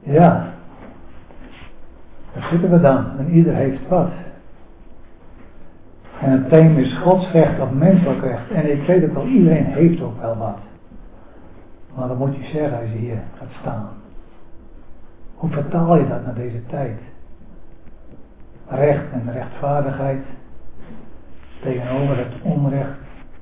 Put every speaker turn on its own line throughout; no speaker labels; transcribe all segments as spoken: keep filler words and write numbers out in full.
Ja, daar zitten we dan. En ieder heeft wat. En het thema is Gods recht op menselijk recht. En ik weet het wel, iedereen heeft ook wel wat. Maar dan moet je zeggen als je hier gaat staan. Hoe vertaal je dat naar deze tijd? Recht en rechtvaardigheid tegenover het onrecht.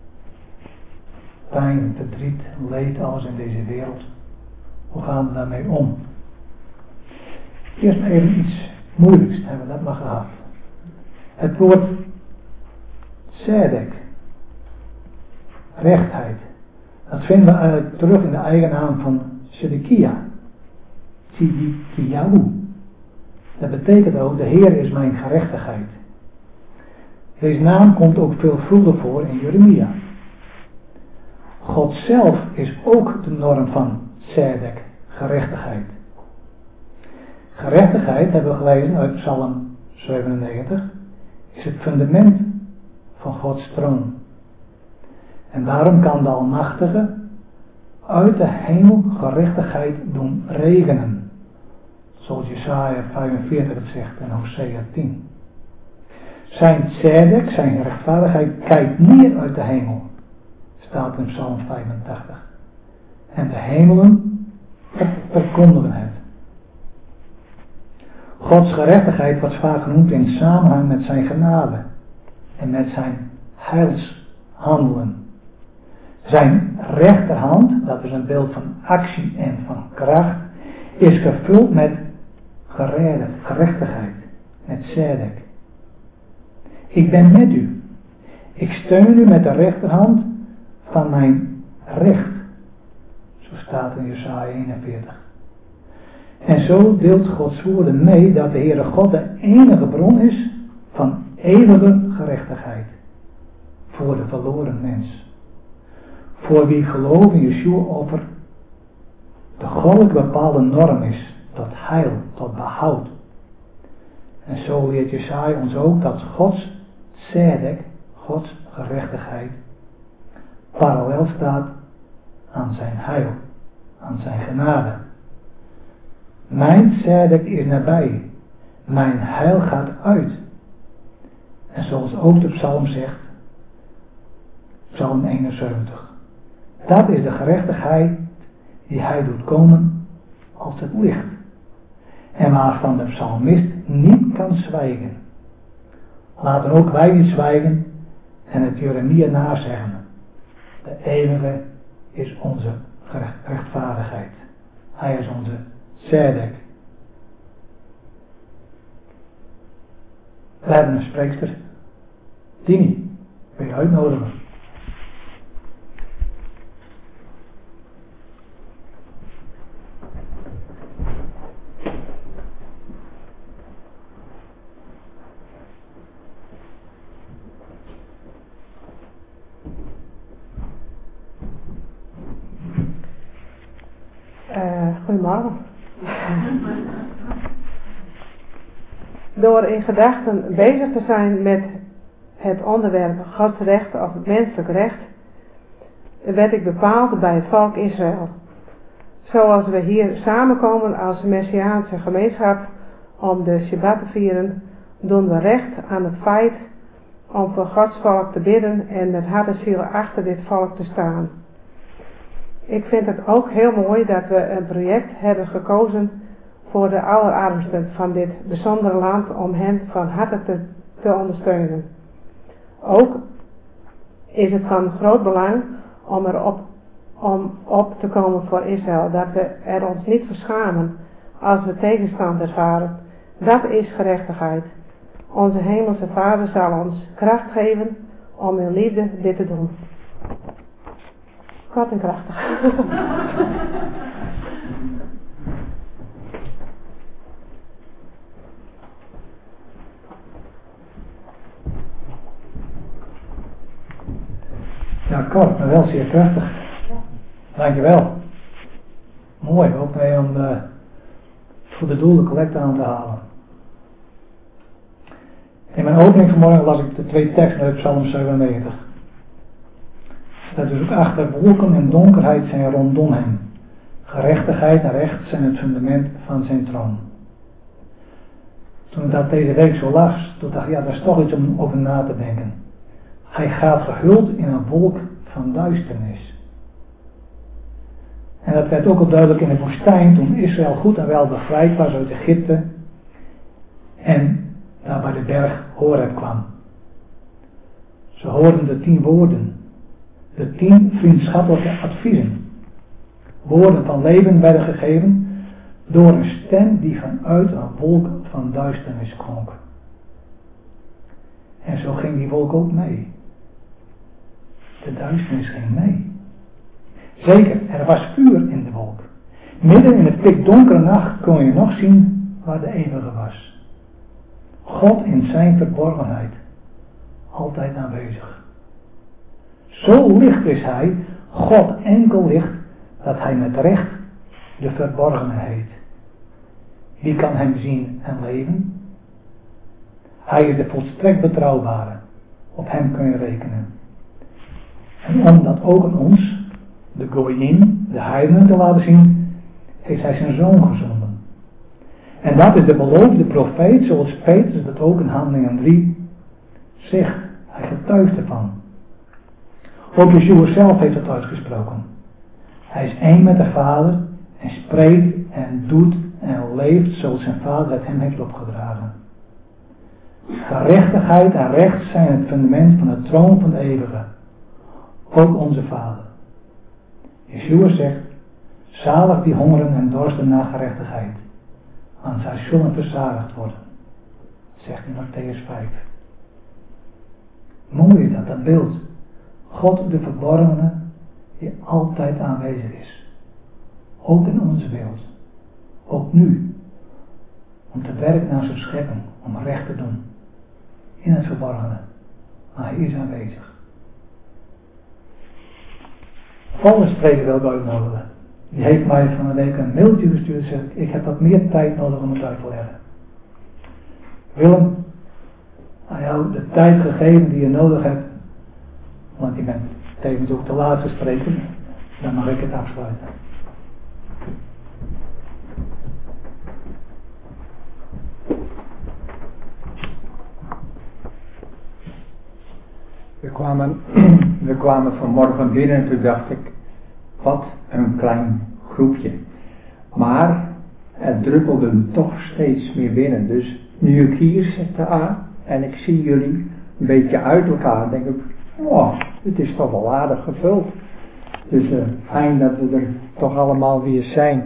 Pijn, verdriet, leed, alles in deze wereld. Hoe gaan we daarmee om? Eerst maar even iets moeilijks hebben we dat maar gehad. Het woord tzedek, rechtheid, dat vinden we eigenlijk terug in de eigen naam van Zedekia. Tzidkiyahu. Dat betekent ook, de Heer is mijn gerechtigheid. Deze naam komt ook veelvuldig voor in Jeremia. God zelf is ook de norm van tzedek, gerechtigheid. Gerechtigheid, hebben we gelezen uit Psalm zevenennegentig, is het fundament van Gods troon. En daarom kan de Almachtige uit de hemel gerechtigheid doen regenen. Zoals Jesaja vijfenveertig het zegt en Hosea tien. Zijn tzedek, zijn rechtvaardigheid, kijkt neer uit de hemel. Staat in Psalm vijfentachtig. En de hemelen verkondigen het. Gods gerechtigheid wordt vaak genoemd in samenhang met zijn genade. En met zijn heilshandelen. Zijn rechterhand, dat is een beeld van actie en van kracht, is gevuld met gerede, gerechtigheid, met tzedek. Ik ben met u. Ik steun u met de rechterhand van mijn recht. Zo staat in Jesaja eenenveertig. En zo deelt Gods woorden mee dat de Heere God de enige bron is van eeuwige gerechtigheid. Voor de verloren mens. Voor wie gelooft in Yeshua offer de goddelijk bepaalde norm is. Tot heil, tot behoud. En zo leert Jesaja ons ook dat Gods tzedek, Gods gerechtigheid, parallel staat aan zijn heil, aan zijn genade. Mijn tzedek is nabij, mijn heil gaat uit. En zoals ook de psalm zegt, psalm eenenzeventig. Dat is de gerechtigheid die hij doet komen als het licht. En waarvan de psalmist niet kan zwijgen. Laten ook wij niet zwijgen en het Jeremia nazeggen. De eeuwige is onze rechtvaardigheid. Hij is onze tzedek. We hebben een spreekster. Tini, wil je uitnodigen?
Goedemorgen. Door in gedachten bezig te zijn met het onderwerp Gods recht of het menselijk recht, werd ik bepaald bij het volk Israël. Zoals we hier samenkomen als Messiaanse gemeenschap om de Shabbat te vieren, doen we recht aan het feit om voor Gods volk te bidden en met hart en ziel achter dit volk te staan. Ik vind het ook heel mooi dat we een project hebben gekozen voor de allerarmsten van dit bijzondere land om hen van harte te, te ondersteunen. Ook is het van groot belang om erop om op te komen voor Israël, dat we er ons niet verschamen als we tegenstand ervaren. Dat is gerechtigheid. Onze hemelse Vader zal ons kracht geven om in liefde dit te doen. Kort en krachtig.
Ja, kort, maar wel zeer krachtig. Dankjewel. Mooi, ook mee om uh, voor de doel de collecte aan te halen. In mijn opening vanmorgen las ik de twee teksten uit Psalm zevenennegentig. Dat is ook achter wolken en donkerheid zijn rondom hem. Gerechtigheid en recht zijn het fundament van zijn troon. Toen ik dat deze week zo las, toen dacht ik, ja, dat is toch iets om over na te denken. Hij gaat gehuld in een wolk van duisternis. En dat werd ook al duidelijk in de woestijn, toen Israël goed en wel bevrijd was uit Egypte en daar bij de berg Horeb kwam. Ze hoorden de tien woorden, de tien vriendschappelijke adviezen. Woorden van leven werden gegeven door een stem die vanuit een wolk van duisternis klonk. En zo ging die wolk ook mee. De duisternis ging mee. Zeker, er was vuur in de wolk. Midden in de pikdonkere nacht kon je nog zien waar de eeuwige was. God in zijn verborgenheid. Altijd aanwezig. Zo licht is hij, God enkel licht, dat hij met recht de verborgene heet. Wie kan hem zien en leven? Hij is de volstrekt betrouwbare. Op hem kun je rekenen. En om dat ook aan ons, de Goïm, de heidenen, te laten zien, heeft hij zijn zoon gezonden. En dat is de beloofde profeet, zoals Petrus dat ook in Handelingen drie zegt. Hij getuigt ervan. Ook Yeshua zelf heeft het uitgesproken. Hij is één met de Vader en spreekt en doet en leeft zoals zijn Vader het hem heeft opgedragen. Gerechtigheid en recht zijn het fundament van de troon van de eeuwige. Ook onze Vader. Yeshua zegt, zalig die hongeren en dorsten naar gerechtigheid, want zij zullen verzadigd worden. Zegt in Matthäus vijf. Mooi is dat, dat beeld. God de verborgene die altijd aanwezig is. Ook in onze wereld. Ook nu. Om te werken naar zijn schepping. Om recht te doen. In het verborgene. Maar hij is aanwezig. Volgende spreker wil ik uitnodigen. Die heeft mij van een week een mailtje gestuurd en zegt, ik heb wat meer tijd nodig om het uit te leggen. Willem, aan jou de tijd gegeven die je nodig hebt, want je bent tevens ook de laatste spreker, dan mag ik het afsluiten.
We kwamen, we kwamen vanmorgen binnen en toen dacht ik, wat een klein groepje. Maar het druppelde toch steeds meer binnen. Dus nu ik hier zit aan en ik zie jullie een beetje uit elkaar, denk ik, oh, het is toch wel aardig gevuld. Dus uh, fijn dat we er toch allemaal weer zijn.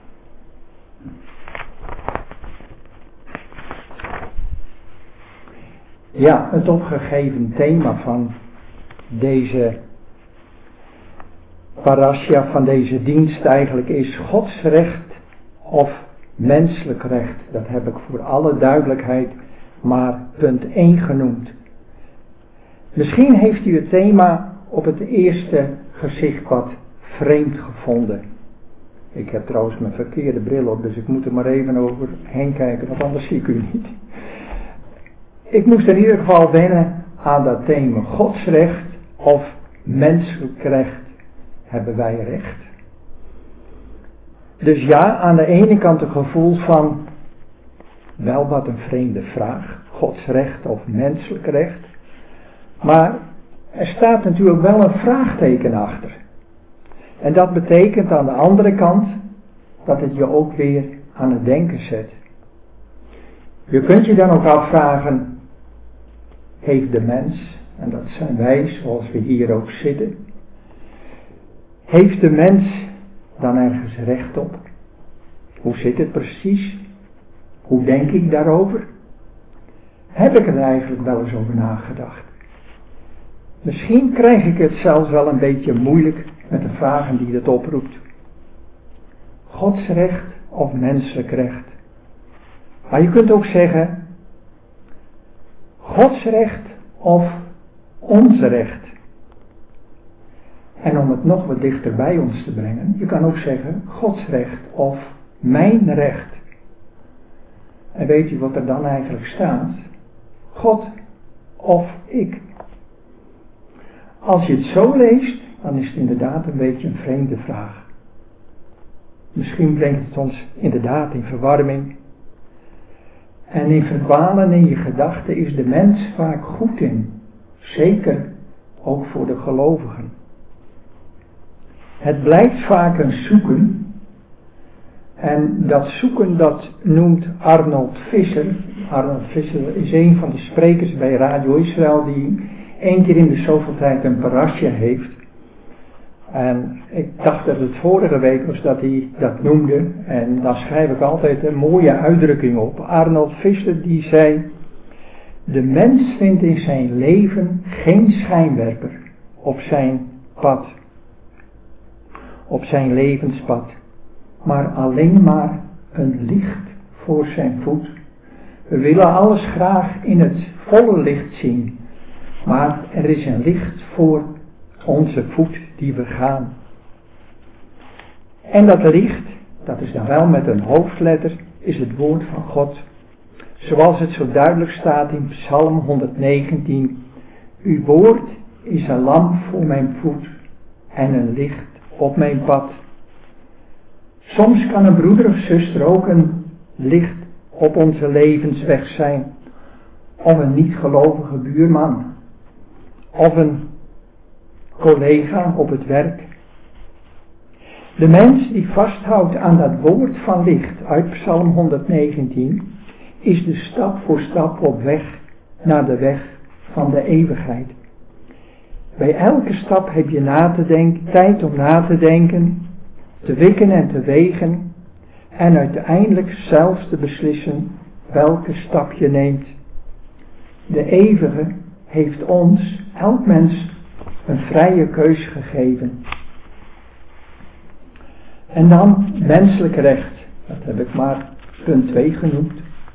Ja, het opgegeven thema van deze parasha, van deze dienst eigenlijk is Gods recht of menselijk recht. Dat heb ik voor alle duidelijkheid maar punt één genoemd. Misschien heeft u het thema op het eerste gezicht wat vreemd gevonden. Ik heb trouwens mijn verkeerde bril op, dus ik moet er maar even overheen kijken, want anders zie ik u niet. Ik moest in ieder geval wennen aan dat thema Gods recht of menselijk recht. Hebben wij recht? Dus ja, aan de ene kant een gevoel van, wel wat een vreemde vraag, Gods recht of menselijk recht. Maar er staat natuurlijk wel een vraagteken achter. En dat betekent aan de andere kant dat het je ook weer aan het denken zet. Je kunt je dan ook afvragen, heeft de mens, en dat zijn wij zoals we hier ook zitten, heeft de mens dan ergens recht op? Hoe zit het precies? Hoe denk ik daarover? Heb ik er eigenlijk wel eens over nagedacht? Misschien krijg ik het zelfs wel een beetje moeilijk met de vragen die het oproept. Gods recht of menselijk recht? Maar je kunt ook zeggen, Gods recht of ons recht? En om het nog wat dichter bij ons te brengen, je kan ook zeggen, Gods recht of mijn recht. En weet u wat er dan eigenlijk staat? God of ik. Als je het zo leest, dan is het inderdaad een beetje een vreemde vraag. Misschien brengt het ons inderdaad in verwarming. En in verdwalen in je gedachten is de mens vaak goed in. Zeker ook voor de gelovigen. Het blijft vaak een zoeken. En dat zoeken, dat noemt Arnold Visser. Arnold Visser is een van de sprekers bij Radio Israël die één keer in de zoveel tijd een parasha heeft. En ik dacht dat het vorige week was dat hij dat noemde. En daar schrijf ik altijd een mooie uitdrukking op. Arnold Visser die zei: de mens vindt in zijn leven geen schijnwerper op zijn pad. Op zijn levenspad. Maar alleen maar een licht voor zijn voet. We willen alles graag in het volle licht zien. Maar er is een licht voor onze voet die we gaan. En dat licht, dat is dan wel met een hoofdletter, is het woord van God. Zoals het zo duidelijk staat in Psalm honderdnegentien. Uw woord is een lamp voor mijn voet en een licht op mijn pad. Soms kan een broeder of zuster ook een licht op onze levensweg zijn. Of een niet-gelovige buurman. Of een collega op het werk. De mens die vasthoudt aan dat woord van licht uit Psalm honderdnegentien is de stap voor stap op weg naar de weg van de eeuwigheid. Bij elke stap heb je na te denken, tijd om na te denken, te wikken en te wegen en uiteindelijk zelf te beslissen welke stap je neemt. De eeuwige heeft ons, elk mens, een vrije keus gegeven. En dan menselijk recht. Dat heb ik maar punt twee genoemd.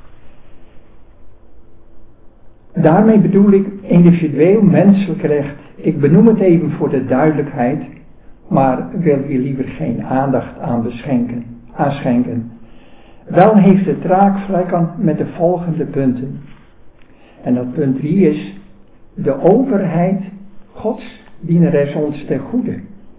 Daarmee bedoel ik individueel menselijk recht. Ik benoem het even voor de duidelijkheid, maar wil hier liever geen aandacht aan beschenken, aanschenken. Wel heeft het raakvlakken met de volgende punten. En dat punt drie is: de overheid Gods dieneres ons ten goede.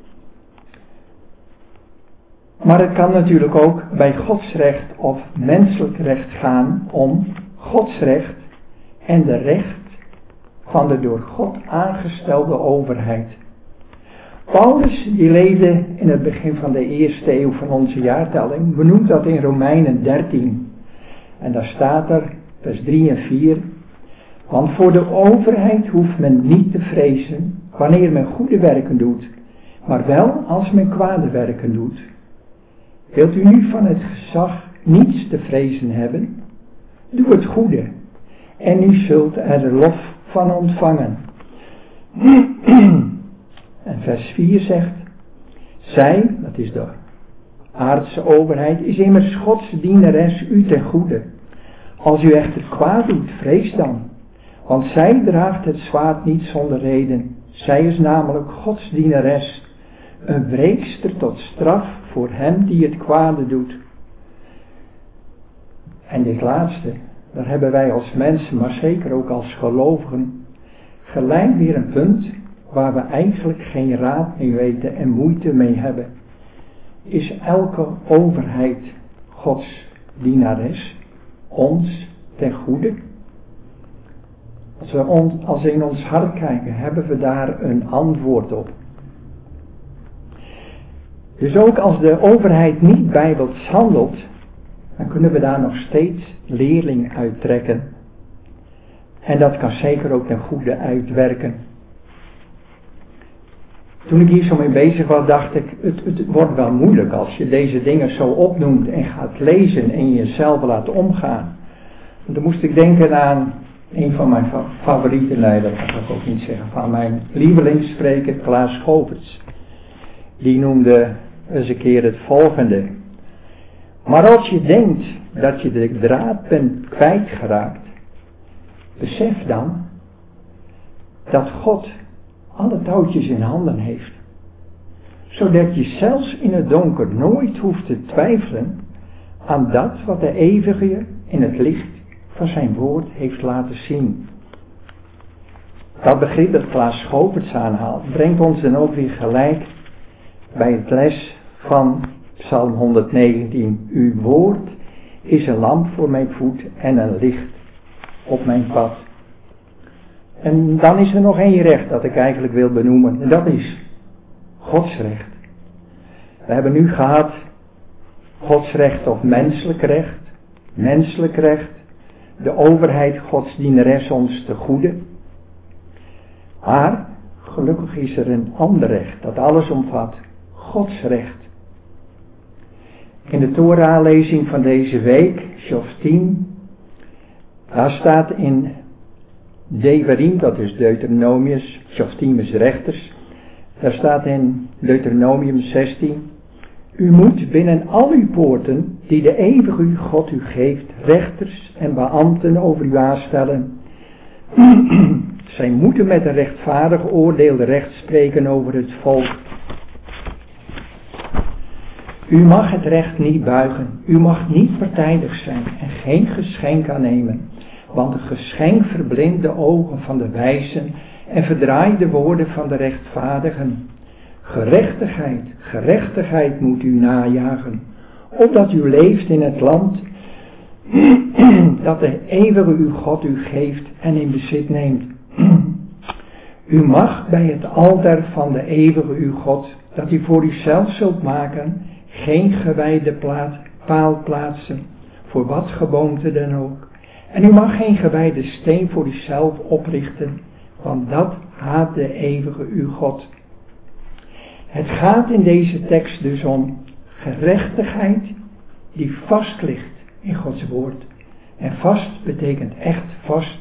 Maar het kan natuurlijk ook bij godsrecht of menselijk recht gaan om godsrecht en de recht van de door God aangestelde overheid. Paulus, die leefde in het begin van de eerste eeuw van onze jaartelling, benoemt dat in Romeinen dertien. En daar staat er, vers drie en vier, want voor de overheid hoeft men niet te vrezen wanneer men goede werken doet, maar wel als men kwade werken doet. Wilt u nu van het gezag niets te vrezen hebben? Doe het goede, en u zult er lof van ontvangen. En vers vier zegt, zij, dat is de aardse overheid, is immers Gods dieneres u ten goede. Als u echter kwaad doet, vrees dan, want zij draagt het zwaard niet zonder reden. Zij is namelijk Gods dieneres, een wreekster tot straf voor hem die het kwade doet. En dit laatste, daar hebben wij als mensen, maar zeker ook als gelovigen, gelijk weer een punt waar we eigenlijk geen raad mee weten en moeite mee hebben. Is elke overheid Gods dienares ons ten goede? Als we, on, als we in ons hart kijken, hebben we daar een antwoord op. Dus ook als de overheid niet bijbels handelt, dan kunnen we daar nog steeds leerling uit trekken. En dat kan zeker ook ten goede uitwerken. Toen ik hier zo mee bezig was, dacht ik, het, het wordt wel moeilijk als je deze dingen zo opnoemt en gaat lezen en jezelf laat omgaan. Want dan moest ik denken aan een van mijn favoriete leiders, dat kan ik ook niet zeggen, van mijn lievelingsspreker Klaas Schoperts. Die noemde eens een keer het volgende. Maar als je denkt dat je de draad bent kwijtgeraakt, besef dan dat God alle touwtjes in handen heeft. Zodat je zelfs in het donker nooit hoeft te twijfelen aan dat wat de eeuwige je in het licht van zijn woord heeft laten zien. Dat begrip dat Klaas Schoperts aanhaalt, brengt ons dan ook weer gelijk bij het les van Psalm honderdnegentien. Uw woord is een lamp voor mijn voet en een licht op mijn pad. En dan is er nog één recht dat ik eigenlijk wil benoemen. En dat is Gods recht. We hebben nu gehad Gods recht of menselijk recht. Menselijk recht. De overheid Gods dieneres ons te goede. Maar gelukkig is er een ander recht dat alles omvat. Gods recht. In de Torah-lezing van deze week, Shoftim, daar staat in Devarim, dat is Deuteronomius, Shoftim is rechters, daar staat in Deuteronomium zestien, u moet binnen al uw poorten, die de eeuwige uw God u geeft, rechters en beambten over u aanstellen. Zij moeten met een rechtvaardig oordeel recht spreken over het volk. U mag het recht niet buigen, u mag niet partijdig zijn en geen geschenk aannemen, want een geschenk verblindt de ogen van de wijzen en verdraait de woorden van de rechtvaardigen. Gerechtigheid, gerechtigheid moet u najagen, opdat u leeft in het land dat de eeuwige uw God u geeft en in bezit neemt. U mag bij het altaar van de eeuwige uw God, dat u voor uzelf zult maken, geen gewijde plaat, paal plaatsen, voor wat geboomte dan ook. En u mag geen gewijde steen voor uzelf oprichten, want dat haat de eeuwige uw God. Het gaat in deze tekst dus om gerechtigheid die vast ligt in Gods woord. En vast betekent echt vast.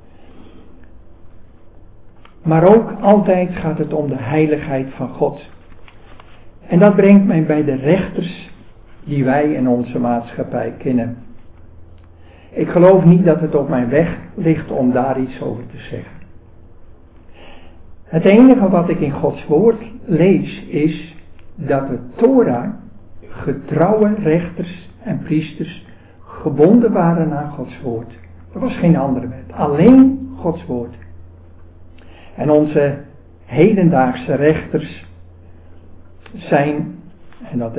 Maar ook altijd gaat het om de heiligheid van God. En dat brengt mij bij de rechters die wij in onze maatschappij kennen. Ik geloof niet dat het op mijn weg ligt om daar iets over te zeggen. Het enige wat ik in Gods woord lees is dat de Torah getrouwe rechters en priesters gebonden waren aan Gods woord. Er was geen andere wet, alleen Gods woord. En onze hedendaagse rechters zijn, en dat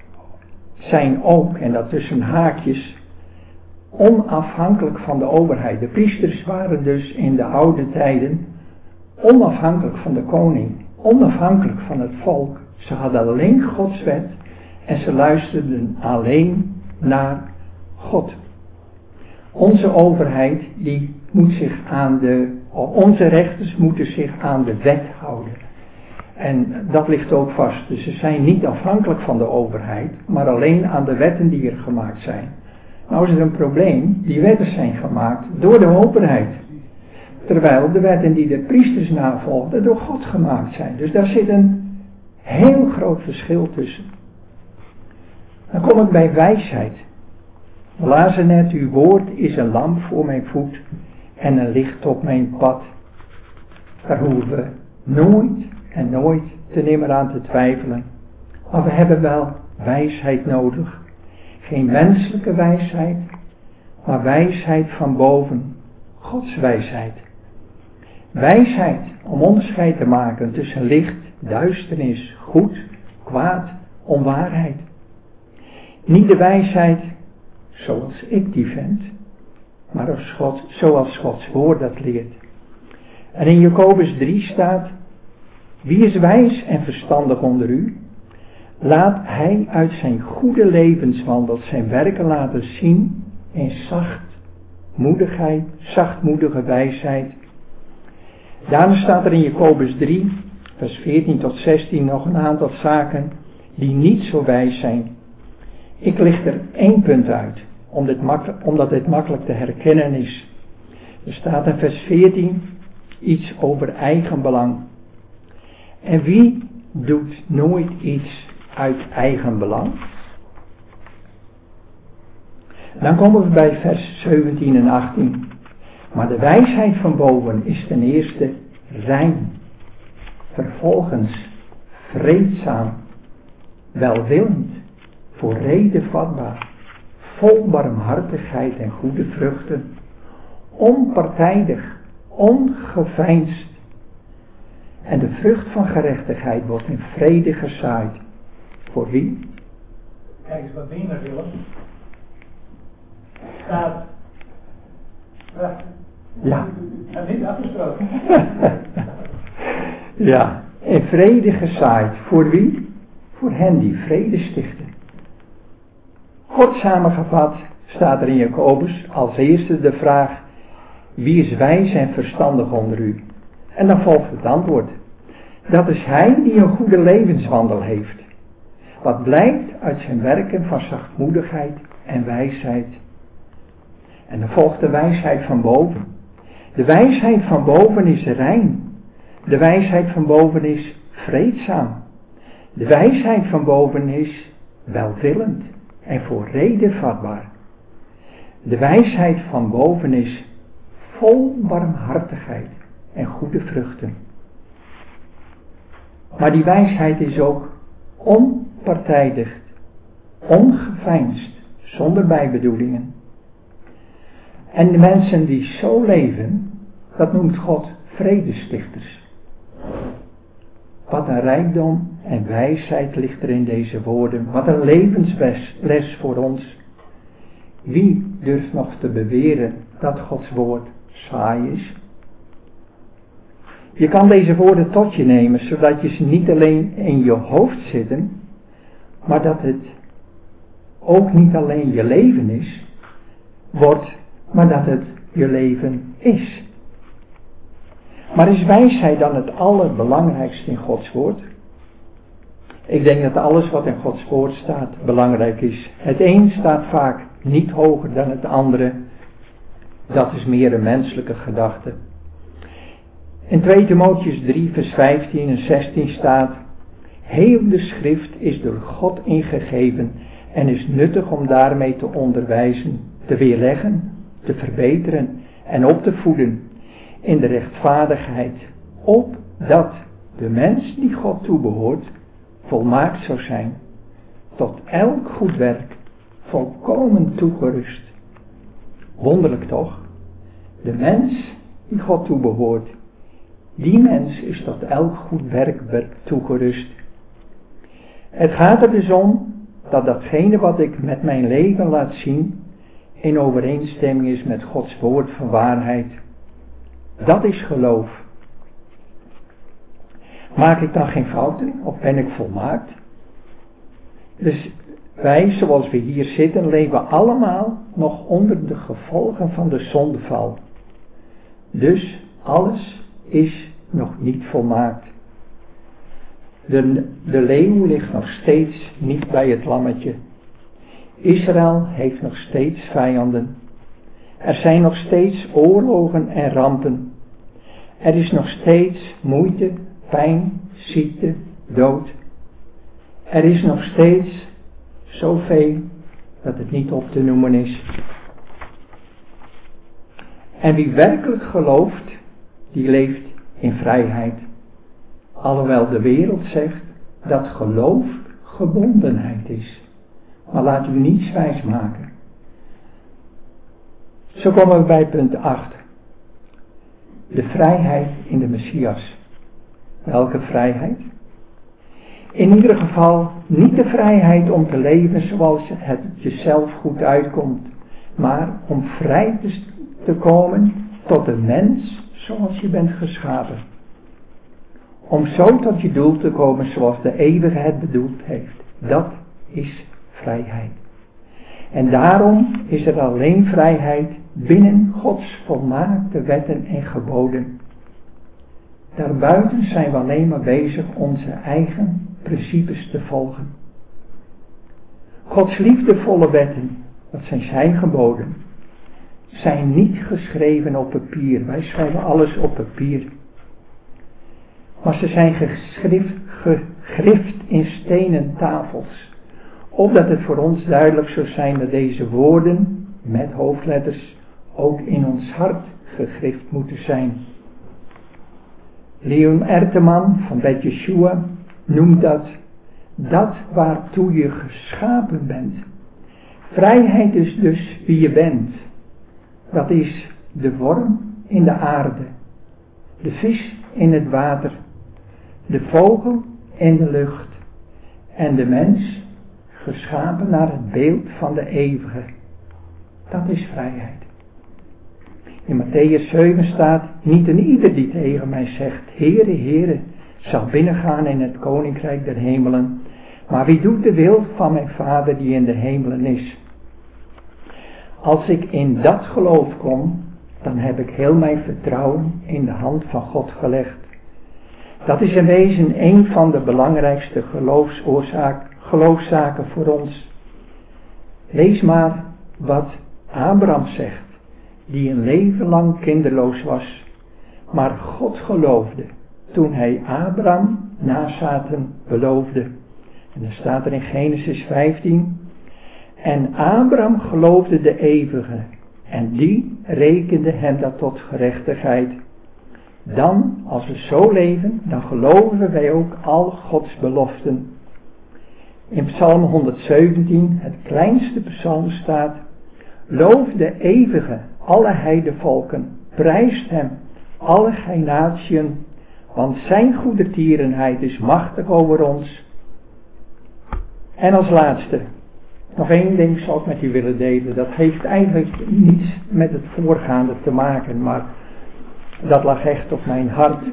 zijn ook, en dat tussen haakjes, onafhankelijk van de overheid. De priesters waren dus in de oude tijden onafhankelijk van de koning, onafhankelijk van het volk. Ze hadden alleen Gods wet en ze luisterden alleen naar God. Onze overheid die moet zich aan de, onze rechters moeten zich aan de wet houden. En dat ligt ook vast. Dus ze zijn niet afhankelijk van de overheid, maar alleen aan de wetten die er gemaakt zijn. Nou is er een probleem, die wetten zijn gemaakt door de overheid. Terwijl de wetten die de priesters navolgden door God gemaakt zijn. Dus daar zit een heel groot verschil tussen. Dan kom ik bij wijsheid. We lazen net, uw woord is een lamp voor mijn voet en een licht op mijn pad. Daar hoeven we nooit en nooit te nimmer aan te twijfelen. Maar we hebben wel wijsheid nodig. Geen menselijke wijsheid, maar wijsheid van boven. Gods wijsheid. Wijsheid om onderscheid te maken tussen licht, duisternis, goed, kwaad, onwaarheid. Niet de wijsheid zoals ik die vind, maar als God, zoals Gods woord dat leert. En in Jacobus drie staat, wie is wijs en verstandig onder u? Laat hij uit zijn goede levenswandel zijn werken laten zien in zachtmoedigheid, zachtmoedige wijsheid. Daarna staat er in Jacobus drie, vers veertien tot zestien nog een aantal zaken die niet zo wijs zijn. Ik licht er één punt uit, omdat dit makkelijk te herkennen is. Er staat in vers veertien iets over eigenbelang. En wie doet nooit iets uit eigenbelang? Dan komen we bij vers zeventien en achttien. Maar de wijsheid van boven is ten eerste rein, vervolgens vreedzaam, welwillend, voor reden vatbaar, vol barmhartigheid en goede vruchten, onpartijdig, ongeveinsd. En de vrucht van gerechtigheid wordt in vrede gezaaid. Voor wie?
Kijk eens wat binnen willen. Staat. Wacht.
Ja.
Dat is niet afgesproken.
Ja. En vrede gezaaid. Voor wie? Voor hen die vrede stichten. Kort samengevat staat er in Jacobus als eerste de vraag: wie is wijs en verstandig onder u? En dan volgt het antwoord. Dat is hij die een goede levenswandel heeft. Wat blijkt uit zijn werken van zachtmoedigheid en wijsheid. En dan volgt de wijsheid van boven. De wijsheid van boven is rein. De wijsheid van boven is vreedzaam. De wijsheid van boven is welwillend en voor reden vatbaar. De wijsheid van boven is vol barmhartigheid en goede vruchten. Maar die wijsheid is ook onpartijdig, ongeveinsd, zonder bijbedoelingen. En de mensen die zo leven, dat noemt God vredestichters. Wat een rijkdom en wijsheid ligt er in deze woorden. Wat een levensles voor ons. Wie durft nog te beweren dat Gods woord saai is? Je kan deze woorden tot je nemen, zodat je ze niet alleen in je hoofd zitten, maar dat het ook niet alleen je leven is, wordt, maar dat het je leven is. Maar is wijsheid dan het allerbelangrijkste in Gods woord? Ik denk dat alles wat in Gods woord staat belangrijk is. Het een staat vaak niet hoger dan het andere. Dat is meer een menselijke gedachte. In twee Timotheüs drie vers vijftien en zestien staat: heel de schrift is door God ingegeven en is nuttig om daarmee te onderwijzen, te weerleggen, te verbeteren en op te voeden in de rechtvaardigheid, opdat de mens die God toebehoort volmaakt zou zijn, tot elk goed werk volkomen toegerust. Wonderlijk toch? De mens die God toebehoort, die mens is tot elk goed werk toegerust. Het gaat er dus om dat datgene wat ik met mijn leven laat zien in overeenstemming is met Gods woord van waarheid. Dat is geloof. Maak ik dan geen fouten of ben ik volmaakt? Dus wij, zoals we hier zitten, leven allemaal nog onder de gevolgen van de zondeval. Dus alles is nog niet volmaakt. De, de leeuw ligt nog steeds niet bij het lammetje. Israël heeft nog steeds vijanden. Er zijn nog steeds oorlogen en rampen. Er is nog steeds moeite, pijn, ziekte, dood. Er is nog steeds zoveel dat het niet op te noemen is. En wie werkelijk gelooft, die leeft in vrijheid. Alhoewel de wereld zegt dat geloof gebondenheid is. Maar laat u niets wijs maken. Zo komen we bij punt acht. De vrijheid in de Messias. Welke vrijheid? In ieder geval niet de vrijheid om te leven zoals het jezelf goed uitkomt, maar om vrij te, te komen tot de mens zoals je bent geschapen. Om zo tot je doel te komen zoals de eeuwige het bedoeld heeft. Dat is vrijheid. En daarom is er alleen vrijheid binnen Gods volmaakte wetten en geboden. Daarbuiten zijn we alleen maar bezig onze eigen principes te volgen. Gods liefdevolle wetten, dat zijn zijn geboden, zijn niet geschreven op papier. Wij schrijven alles op papier. Maar ze zijn geschrift, gegrift in stenen tafels. Opdat het voor ons duidelijk zou zijn dat deze woorden, met hoofdletters, ook in ons hart gegrift moeten zijn. Leon Erteman van Bet Yeshua noemt dat dat waartoe je geschapen bent. Vrijheid is dus wie je bent. Dat is de worm in de aarde, de vis in het water, de vogel in de lucht en de mens geschapen naar het beeld van de eeuwige. Dat is vrijheid. In Matthäus zeven staat, niet een ieder die tegen mij zegt, Heere, Heere, zal binnengaan in het koninkrijk der hemelen, maar wie doet de wil van mijn Vader die in de hemelen is. Als ik in dat geloof kom, dan heb ik heel mijn vertrouwen in de hand van God gelegd. Dat is in wezen een van de belangrijkste geloofsoorzaak, geloofszaken voor ons. Lees maar wat Abraham zegt, die een leven lang kinderloos was, maar God geloofde toen hij Abraham nazaten beloofde. En dan staat er in Genesis vijftien, en Abraham geloofde de eeuwige, en die rekende hem dat tot gerechtigheid. Dan, als we zo leven, dan geloven wij ook al Gods beloften. In Psalm honderdzeventien, het kleinste psalm, staat, loof de eeuwige, alle heidevolken, prijst hem, alle gij natieën, want zijn goedertierenheid is machtig over ons. En als laatste, nog één ding zou ik met u willen delen. Dat heeft eigenlijk niets met het voorgaande te maken, maar dat lag echt op mijn hart.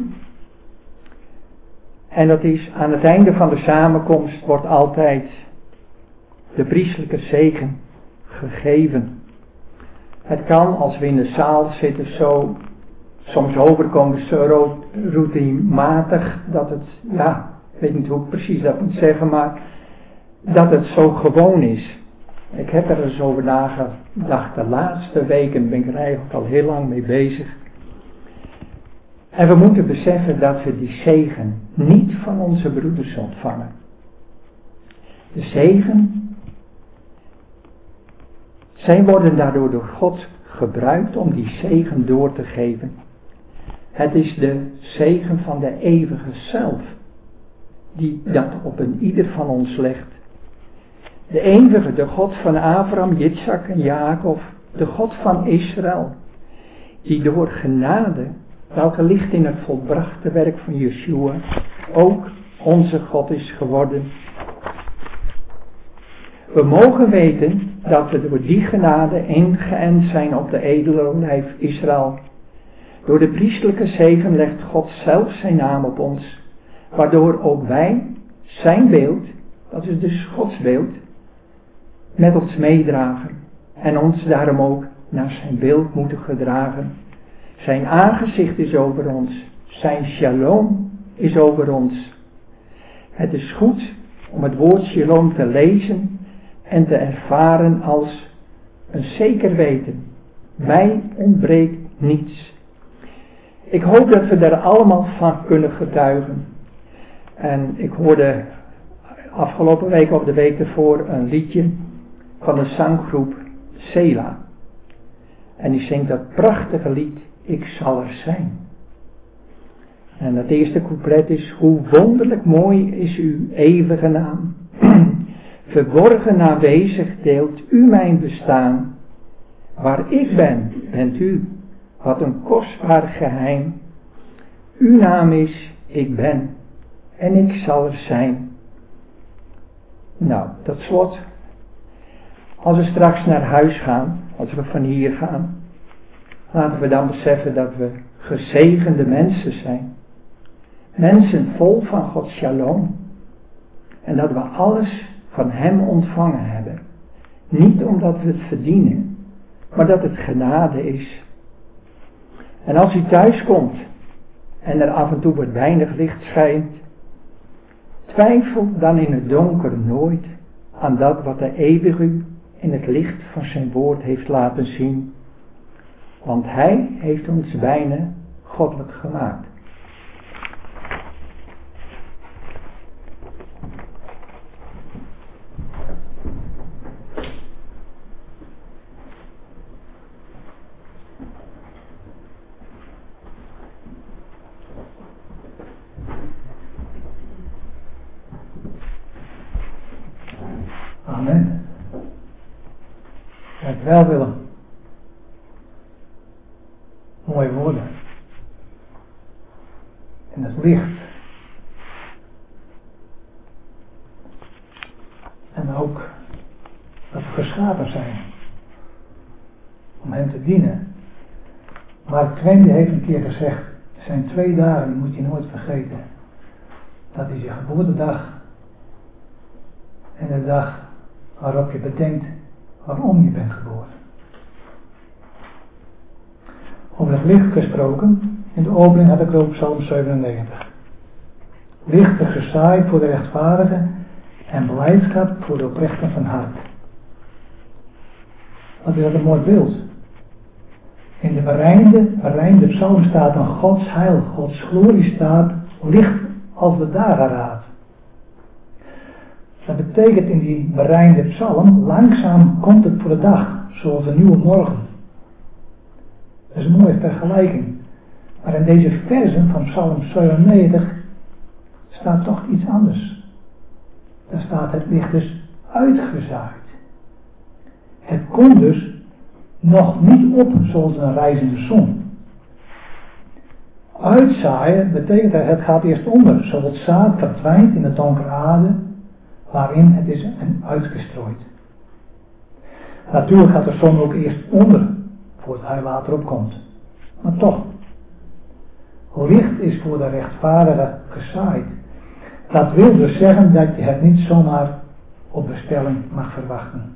En dat is, aan het einde van de samenkomst wordt altijd de priestelijke zegen gegeven. Het kan, als we in de zaal zitten, zo soms overkomen, zo routinematig, dat het, ja, ik weet niet hoe ik precies dat moet zeggen, maar dat het zo gewoon is. Ik heb er eens over nagedacht, de laatste weken ben ik er eigenlijk al heel lang mee bezig. En we moeten beseffen dat we die zegen niet van onze broeders ontvangen. De zegen, zij worden daardoor door God gebruikt om die zegen door te geven. Het is de zegen van de eeuwige zelf, die dat op een ieder van ons legt. De eeuwige, de God van Abraham, Jitschak en Jacob, de God van Israël, die door genade, welke ligt in het volbrachte werk van Yeshua, ook onze God is geworden. We mogen weten dat we door die genade ingeënt zijn op de edele olijf Israël. Door de priestelijke zegen legt God zelf zijn naam op ons, waardoor ook wij zijn beeld, dat is dus Gods beeld, met ons meedragen en ons daarom ook naar zijn beeld moeten gedragen. Zijn aangezicht is over ons, zijn shalom is over ons. Het is goed om het woord shalom te lezen en te ervaren als een zeker weten. Mij ontbreekt niets. Ik hoop dat we daar allemaal van kunnen getuigen. En ik hoorde afgelopen week of de week ervoor een liedje van de zanggroep Sela. En die zingt dat prachtige lied, Ik zal er zijn. En het eerste couplet is, hoe wonderlijk mooi is uw eeuwige naam. Verborgen aanwezig deelt u mijn bestaan. Waar ik ben, bent u. Wat een kostbaar geheim. Uw naam is, ik ben. En ik zal er zijn. Nou, tot slot. Als we straks naar huis gaan, als we van hier gaan, laten we dan beseffen dat we gezegende mensen zijn. Mensen vol van Gods shalom. En dat we alles van hem ontvangen hebben. Niet omdat we het verdienen, maar dat het genade is. En als u thuis komt en er af en toe wat weinig licht schijnt, twijfel dan in het donker nooit aan dat wat de eeuwige u in het licht van zijn woord heeft laten zien. Want hij heeft ons bijna goddelijk gemaakt.
Amen. Dank wel, Willem. Mooie woorden. En het licht. En ook geschapen zijn. Om hem te dienen. Mark Twain heeft een keer gezegd, er zijn twee dagen, die moet je nooit vergeten. Dat is je geboortedag en de dag waarop je bedenkt waarom je bent geboren. Over het licht gesproken, in de opening had ik over Psalm zevenennegentig. Licht gezaaid voor de rechtvaardigen en blijdschap voor de oprechten van hart. Wat is dat een mooi beeld. In de bereinde, bereinde psalm staat een Gods heil, Gods glorie staat licht als de dageraad. Dat betekent in die bereinde psalm, langzaam komt het voor de dag, zoals een nieuwe morgen. Dat is een mooie vergelijking. Maar in deze versen van Psalm zevenennegentig staat toch iets anders. Daar staat het licht dus uitgezaaid. Het komt dus nog niet op zoals een reizende zon. Uitzaaien betekent dat het gaat eerst onder, zoals het zaad verdwijnt in de donkere aarde waarin het is uitgestrooid. Natuurlijk gaat de zon ook eerst onder voordat hij water opkomt. Maar toch, licht is voor de rechtvaardige gezaaid. Dat wil dus zeggen dat je het niet zomaar op bestelling mag verwachten.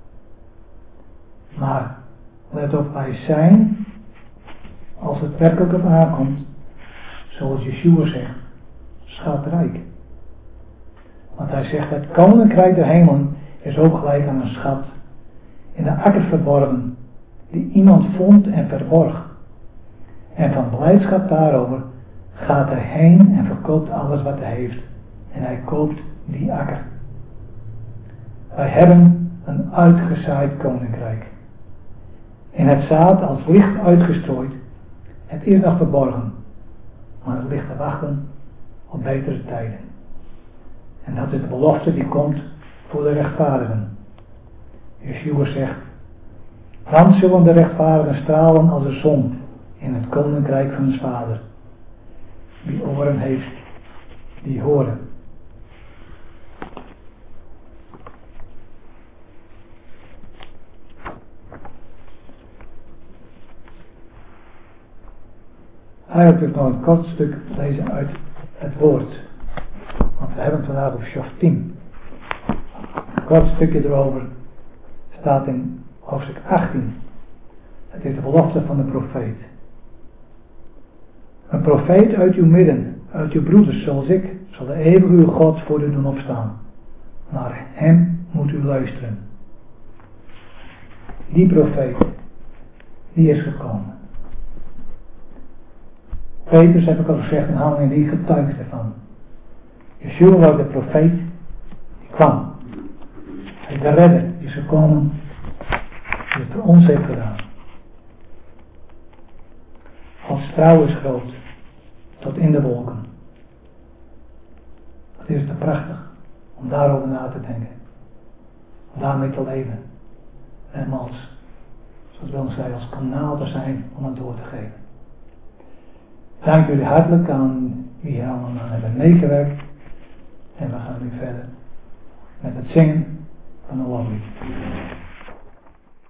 Maar let op, wij zijn, als het werkelijk op aankomt, zoals Yeshua zegt, schatrijk. Want hij zegt, het koninkrijk der hemelen is ook gelijk aan een schat in de akker verborgen, die iemand vond en verborg. En van blijdschap daarover gaat hij heen en verkoopt alles wat hij heeft. En hij koopt die akker. Wij hebben een uitgezaaid koninkrijk. En het zaad als licht uitgestrooid. Het is nog verborgen. Maar het ligt te wachten op betere tijden. En dat is de belofte die komt voor de rechtvaardigen. Yeshua zegt, dan zullen de rechtvaardigen stralen als de zon in het koninkrijk van zijn vader. Wie oren heeft, die horen. Eigenlijk wil ik nog een kort stuk lezen uit het woord. Want we hebben het vandaag op Shoftim. Een kort stukje erover staat in hoofdstuk achttien. Het is de belofte van de profeet. Een profeet uit uw midden, uit uw broeders zoals ik, zal de eeuwige God voor u doen opstaan. Naar hem moet u luisteren. Die profeet, die is gekomen. Petrus, heb ik al gezegd, en Handelingen, die getuigt ervan. Yeshua, de profeet, die kwam. Hij is de redder, die is gekomen, die het voor ons heeft gedaan. Gods trouw is groot, tot in de wolken. Het is te prachtig om daarover na te denken. Om daarmee te leven. En als, zoals Willem zei, als kanaal te zijn om het door te geven. Dank jullie hartelijk aan wie hier allemaal aan hebben meegewerkt. En we gaan nu verder met het zingen van een loflied.